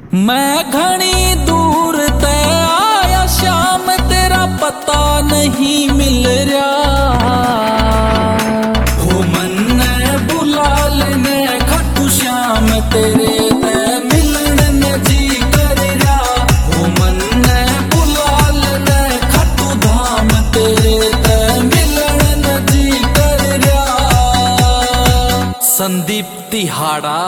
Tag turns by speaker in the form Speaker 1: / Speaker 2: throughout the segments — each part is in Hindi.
Speaker 1: मैं घनी दूर ते आया श्याम, तेरा पता नहीं मिल रहा। हो मन ने बुला लेने खटू श्याम, तेरे ते मिलन ने जी कर रहा। हो मन ने बुला लेने खटू धाम, तेरे ते मिलन ने जी कर रहा। संदीप तिहाड़ा।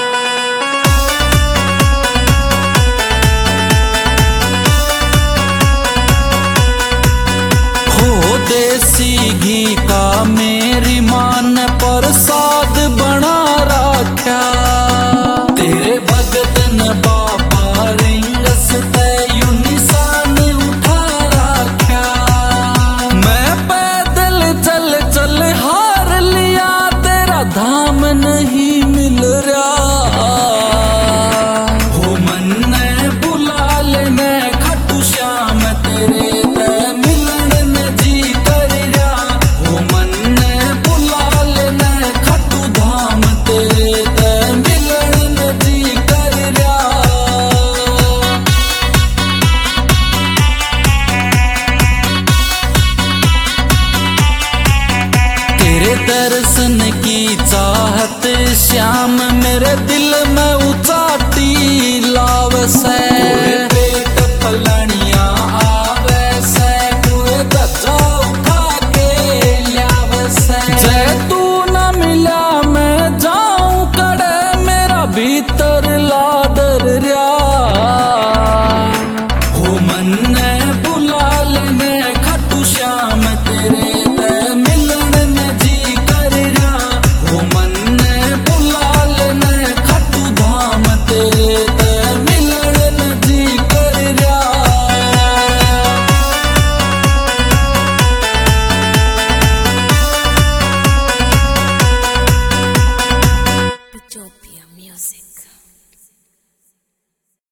Speaker 1: देसी घी का मेरी मां ने प्रसाद बना रखा। तेरे भगत ने बाबा रिंगस ते यूं निशान उठा रखा। मैं पैदल चल चल हार लिया, तेरा धाम नहीं मिल रहा। हो मन ने बुला लेने खटू श्याम, तेरे दर्शन की चाहत श्याम, मेरे दिल में उचाटी लाव से।